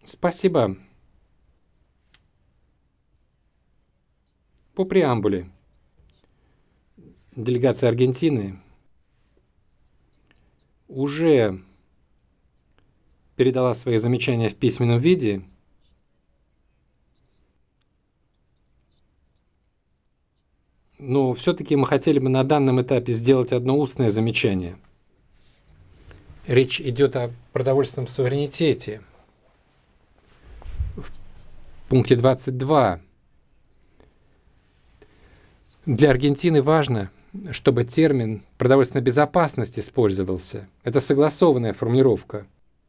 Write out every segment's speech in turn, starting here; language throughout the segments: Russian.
Спасибо. По преамбуле. Делегация Аргентины уже передала свои замечания в письменном виде. Но все-таки мы хотели бы на данном этапе сделать одно устное замечание. Речь идет о продовольственном суверенитете. В пункте 22. Для Аргентины важно, чтобы термин «продовольственная безопасность» использовался. Это согласованная формулировка.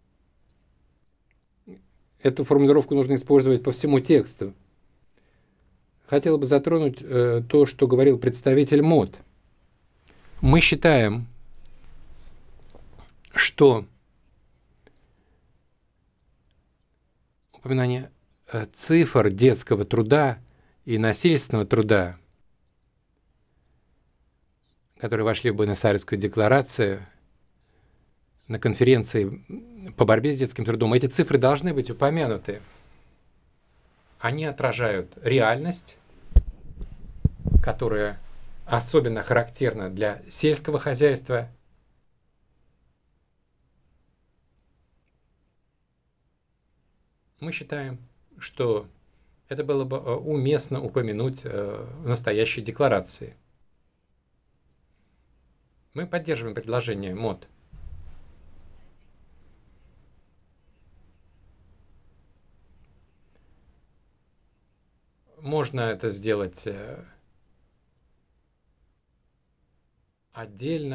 Эту формулировку нужно использовать по всему тексту. Хотел бы затронуть то, что говорил представитель МОД. Мы считаем, что упоминание цифр детского труда и насильственного труда, которые вошли в Буэнос-Айресскую декларацию на конференции по борьбе с детским трудом, эти цифры должны быть упомянуты. Они отражают реальность, которая особенно характерна для сельского хозяйства. Мы считаем, что это было бы уместно упомянуть в настоящей декларации. Мы поддерживаем предложение МОД. Можно это сделать отдельно.